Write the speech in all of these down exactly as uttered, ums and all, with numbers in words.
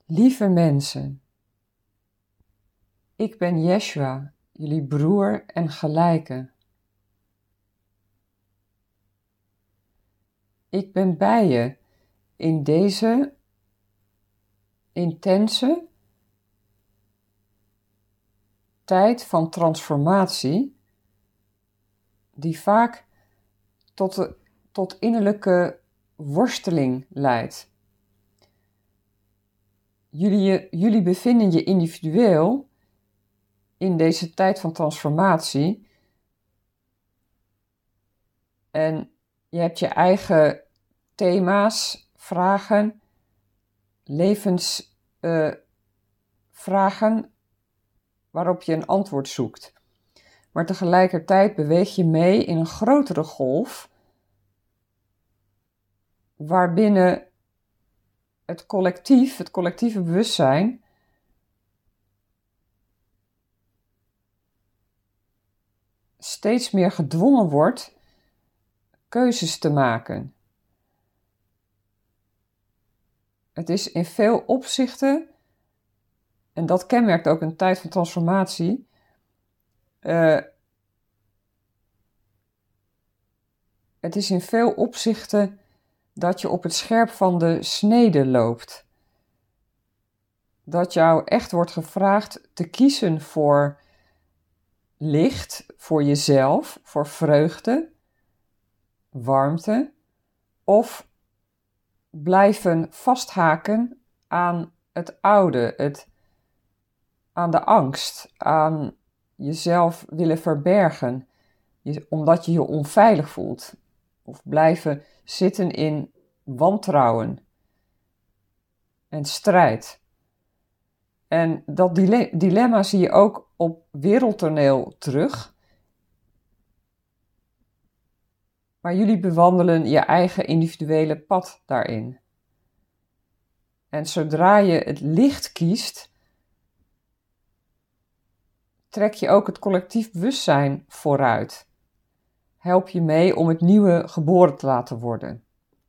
Lieve mensen, ik ben Yeshua, jullie broer en gelijke. Ik ben bij je in deze intense tijd van transformatie, die vaak tot, de, tot innerlijke worsteling leidt. Jullie, jullie bevinden je individueel in deze tijd van transformatie en je hebt je eigen thema's, vragen, levensvragen uh, waarop je een antwoord zoekt. Maar tegelijkertijd beweeg je mee in een grotere golf waarbinnen het collectief, het collectieve bewustzijn steeds meer gedwongen wordt keuzes te maken. Het is in veel opzichten, en dat kenmerkt ook een tijd van transformatie, uh, het is in veel opzichten dat je op het scherp van de snede loopt. Dat jou echt wordt gevraagd te kiezen voor licht, voor jezelf, voor vreugde, warmte, of blijven vasthaken aan het oude, het, aan de angst, aan jezelf willen verbergen, je, omdat je je onveilig voelt. Of blijven zitten in wantrouwen en strijd. En dat dile- dilemma zie je ook op wereldtoneel terug. Maar jullie bewandelen je eigen individuele pad daarin. En zodra je het licht kiest, trek je ook het collectief bewustzijn vooruit. Help je mee om het nieuwe geboren te laten worden.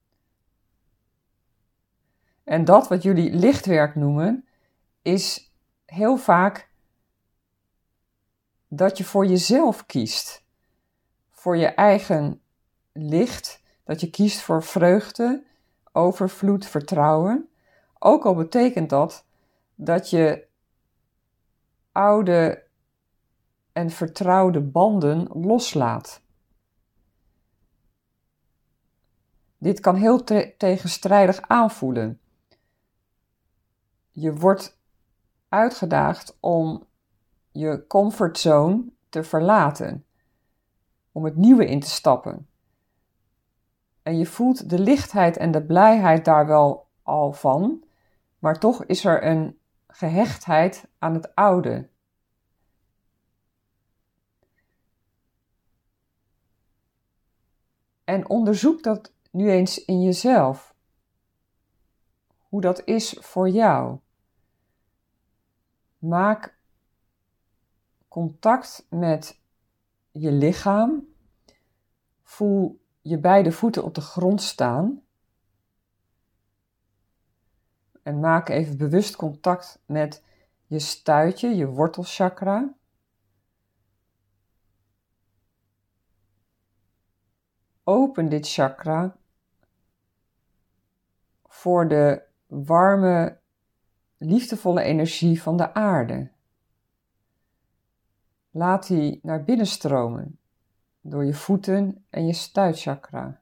En dat wat jullie lichtwerk noemen, is heel vaak dat je voor jezelf kiest. Voor je eigen licht, dat je kiest voor vreugde, overvloed, vertrouwen. Ook al betekent dat dat je oude en vertrouwde banden loslaat. Dit kan heel te- tegenstrijdig aanvoelen. Je wordt uitgedaagd om je comfortzone te verlaten, om het nieuwe in te stappen. En je voelt de lichtheid en de blijheid daar wel al van, maar toch is er een gehechtheid aan het oude. En onderzoek dat nu eens in jezelf. Hoe dat is voor jou. Maak contact met je lichaam. Voel je beide voeten op de grond staan. En maak even bewust contact met je stuitje, je wortelchakra. Open dit chakra voor de warme, liefdevolle energie van de aarde. Laat die naar binnen stromen door je voeten en je stuitchakra.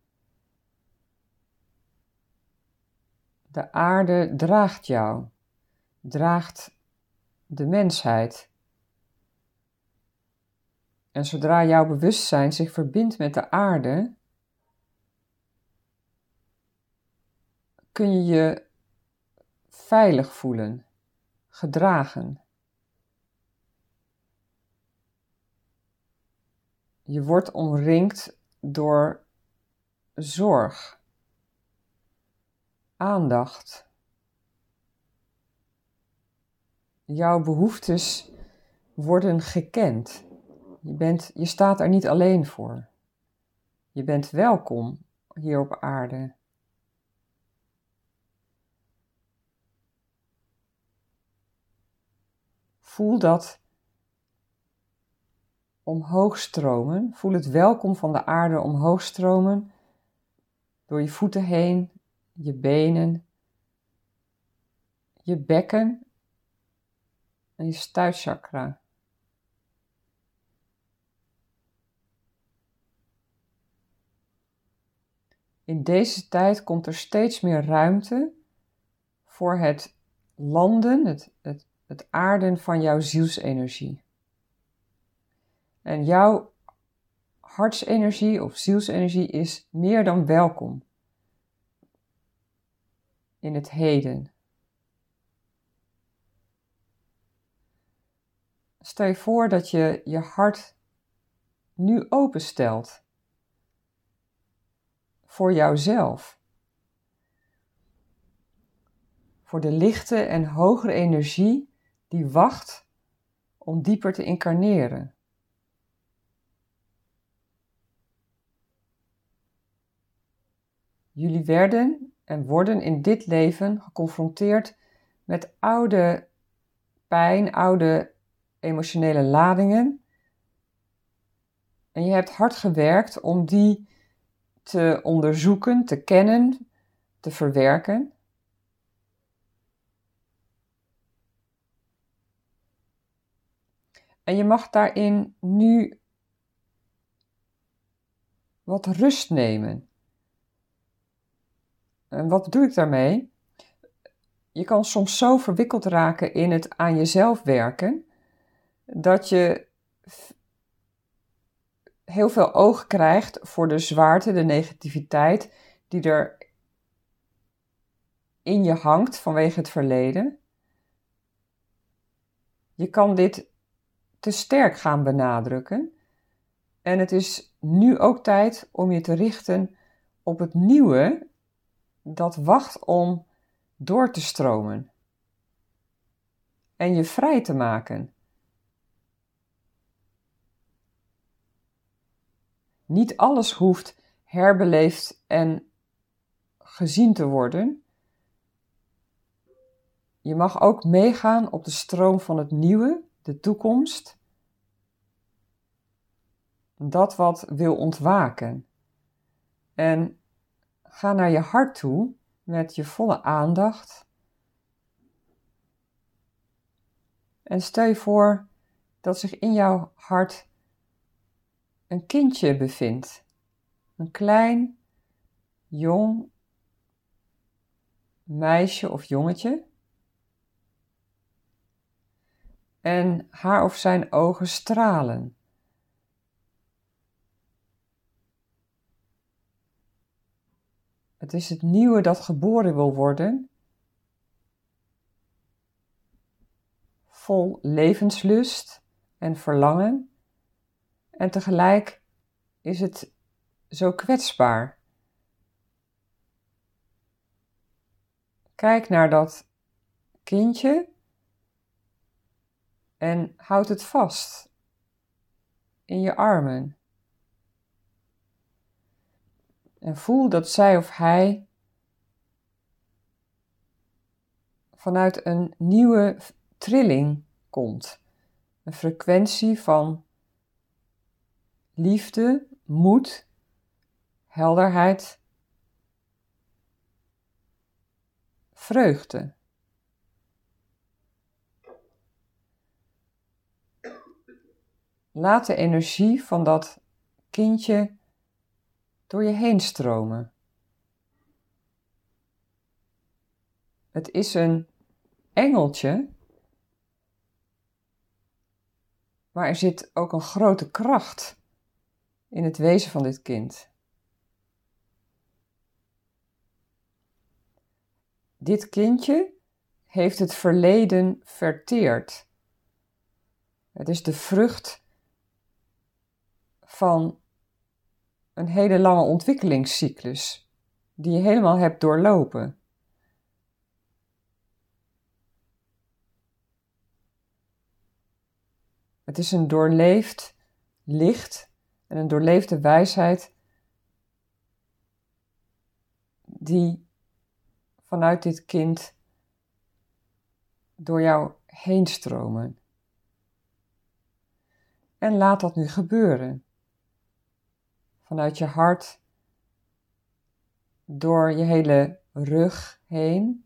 De aarde draagt jou, draagt de mensheid. En zodra jouw bewustzijn zich verbindt met de aarde, kun je je veilig voelen, gedragen. Je wordt omringd door zorg, aandacht. Jouw behoeftes worden gekend. Je bent, je staat er niet alleen voor. Je bent welkom hier op aarde. voel dat omhoog stromen. Voel het welkom van de aarde omhoog stromen. Door je voeten heen, je benen, je bekken en je stuitchakra. In deze tijd komt er steeds meer ruimte voor het landen, het, het, het aarden van jouw zielsenergie. En jouw hartsenergie of zielsenergie is meer dan welkom in het heden. Stel je voor dat je je hart nu openstelt voor jouzelf. Voor de lichte en hogere energie die wacht om dieper te incarneren. Jullie werden en worden in dit leven geconfronteerd met oude pijn, oude emotionele ladingen. En je hebt hard gewerkt om die te onderzoeken, te kennen, te verwerken. En je mag daarin nu wat rust nemen. En wat bedoel ik daarmee? Je kan soms zo verwikkeld raken in het aan jezelf werken, dat je heel veel oog krijgt voor de zwaarte, de negativiteit die er in je hangt vanwege het verleden. Je kan dit te sterk gaan benadrukken. En het is nu ook tijd om je te richten op het nieuwe dat wacht om door te stromen. En je vrij te maken. Niet alles hoeft herbeleefd en gezien te worden. Je mag ook meegaan op de stroom van het nieuwe, de toekomst. Dat wat wil ontwaken. En ga naar je hart toe met je volle aandacht. En stel je voor dat zich in jouw hart een kindje bevindt. Een klein, jong meisje of jongetje. En haar of zijn ogen stralen. Het is het nieuwe dat geboren wil worden. Vol levenslust en verlangen. En tegelijk is het zo kwetsbaar. Kijk naar dat kindje en houd het vast in je armen. En voel dat zij of hij vanuit een nieuwe trilling komt. Een frequentie van liefde, moed, helderheid, vreugde. Laat de energie van dat kindje door je heen stromen. Het is een engeltje, maar er zit ook een grote kracht in het wezen van dit kind. Dit kindje heeft het verleden verteerd. Het is de vrucht van een hele lange ontwikkelingscyclus die je helemaal hebt doorlopen. Het is een doorleefd licht en een doorleefde wijsheid die vanuit dit kind door jou heen stromen. En laat dat nu gebeuren. Vanuit je hart, door je hele rug heen,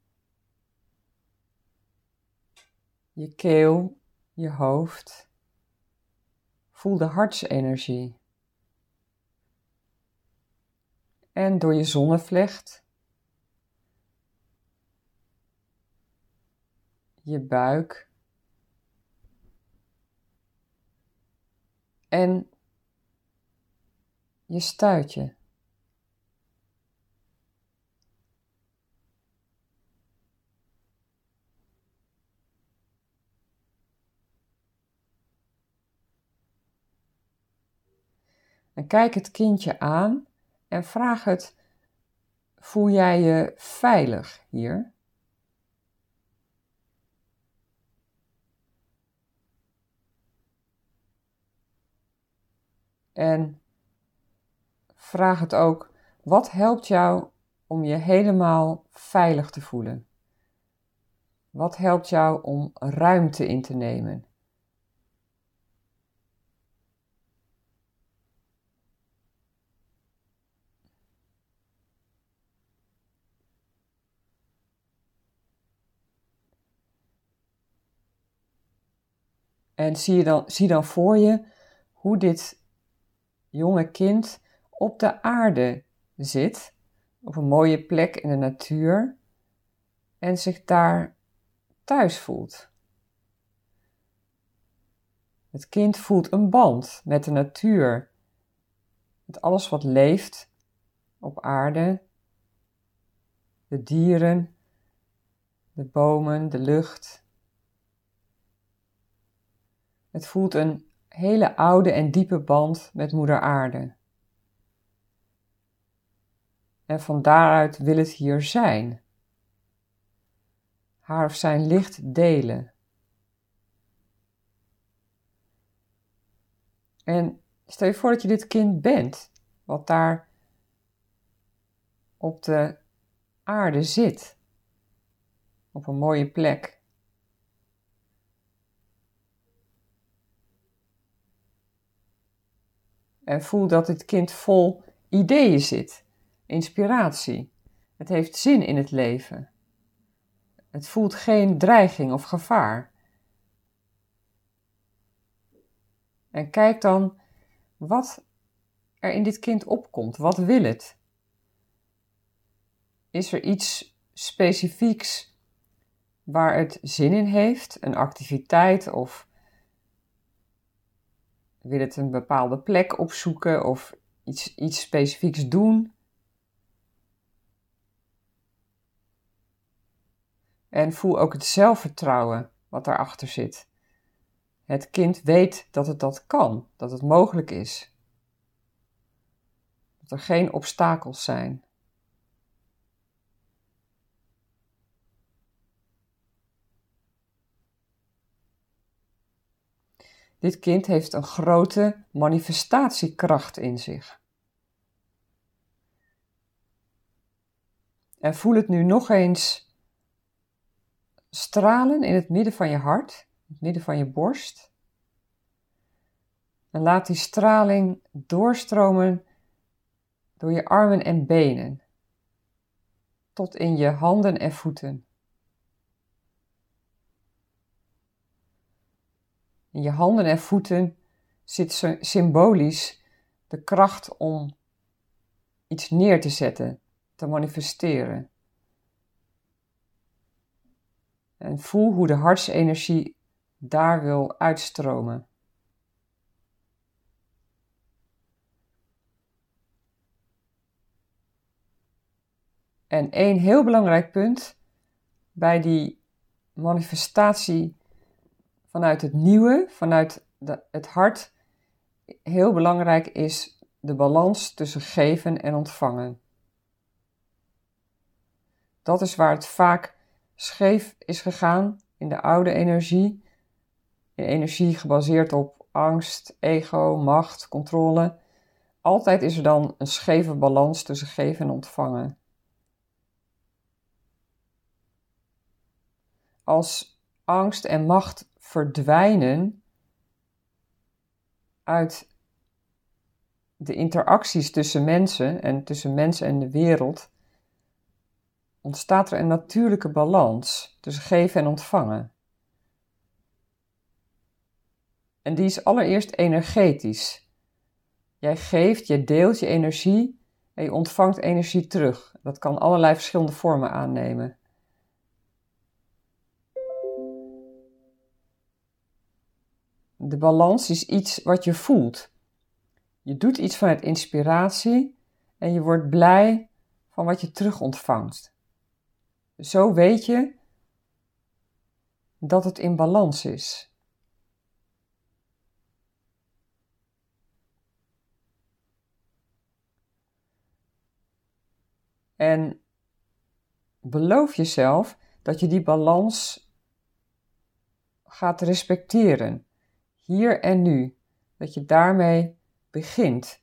je keel, je hoofd. Voel de hartsenergie. En door je zonnevlecht, je buik en je stuitje. En kijk het kindje aan en vraag het: voel jij je veilig hier? En vraag het ook: wat helpt jou om je helemaal veilig te voelen? Wat helpt jou om ruimte in te nemen? En zie, je dan, zie dan voor je hoe dit jonge kind op de aarde zit, op een mooie plek in de natuur, en zich daar thuis voelt. Het kind voelt een band met de natuur, met alles wat leeft op aarde, de dieren, de bomen, de lucht. Het voelt een hele oude en diepe band met Moeder Aarde. En van daaruit wil het hier zijn. Haar of zijn licht delen. En stel je voor dat je dit kind bent, wat daar op de aarde zit. Op een mooie plek. En voel dat dit kind vol ideeën zit, inspiratie. Het heeft zin in het leven. Het voelt geen dreiging of gevaar. En kijk dan wat er in dit kind opkomt. Wat wil het? Is er iets specifieks waar het zin in heeft? Een activiteit of wil het een bepaalde plek opzoeken of iets, iets specifieks doen? En voel ook het zelfvertrouwen wat daarachter zit. Het kind weet dat het dat kan, dat het mogelijk is. Dat er geen obstakels zijn. Dit kind heeft een grote manifestatiekracht in zich. En voel het nu nog eens stralen in het midden van je hart, in het midden van je borst. En laat die straling doorstromen door je armen en benen, tot in je handen en voeten. In je handen en voeten zit symbolisch de kracht om iets neer te zetten, te manifesteren. En voel hoe de hartsenergie daar wil uitstromen. En één heel belangrijk punt bij die manifestatie vanuit het nieuwe, vanuit de, het hart, heel belangrijk is de balans tussen geven en ontvangen. Dat is waar het vaak scheef is gegaan in de oude energie. In energie gebaseerd op angst, ego, macht, controle. Altijd is er dan een scheve balans tussen geven en ontvangen. Als angst en macht verdwijnen, uit de interacties tussen mensen en tussen mensen en de wereld ontstaat er een natuurlijke balans tussen geven en ontvangen. En die is allereerst energetisch. Jij geeft, je deelt je energie en je ontvangt energie terug. Dat kan allerlei verschillende vormen aannemen. De balans is iets wat je voelt. Je doet iets vanuit inspiratie en je wordt blij van wat je terug ontvangt. Zo weet je dat het in balans is. En beloof jezelf dat je die balans gaat respecteren. Hier en nu. Dat je daarmee begint.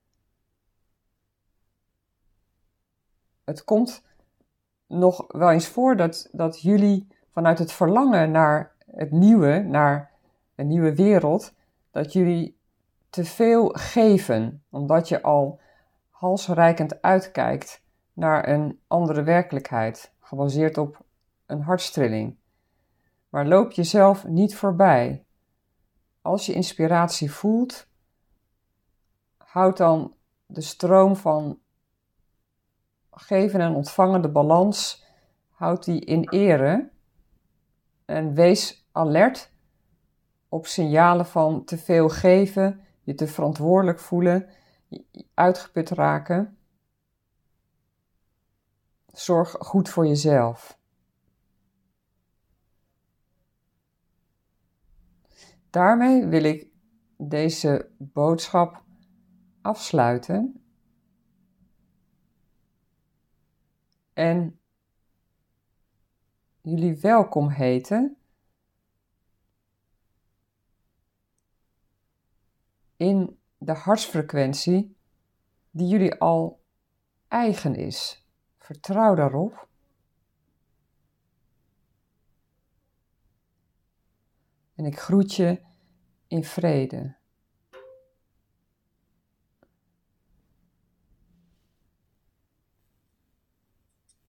Het komt nog wel eens voor dat, dat jullie vanuit het verlangen naar het nieuwe, naar een nieuwe wereld, dat jullie te veel geven, omdat je al halsreikend uitkijkt naar een andere werkelijkheid, gebaseerd op een hartstrilling. Maar loop jezelf niet voorbij. Als je inspiratie voelt, houd dan de stroom van geven en ontvangen, de balans, houd die in ere en wees alert op signalen van te veel geven, je te verantwoordelijk voelen, uitgeput raken. Zorg goed voor jezelf. Daarmee wil ik deze boodschap afsluiten. En jullie welkom heten in de hartsfrequentie die jullie al eigen is. Vertrouw daarop. En ik groet je in vrede.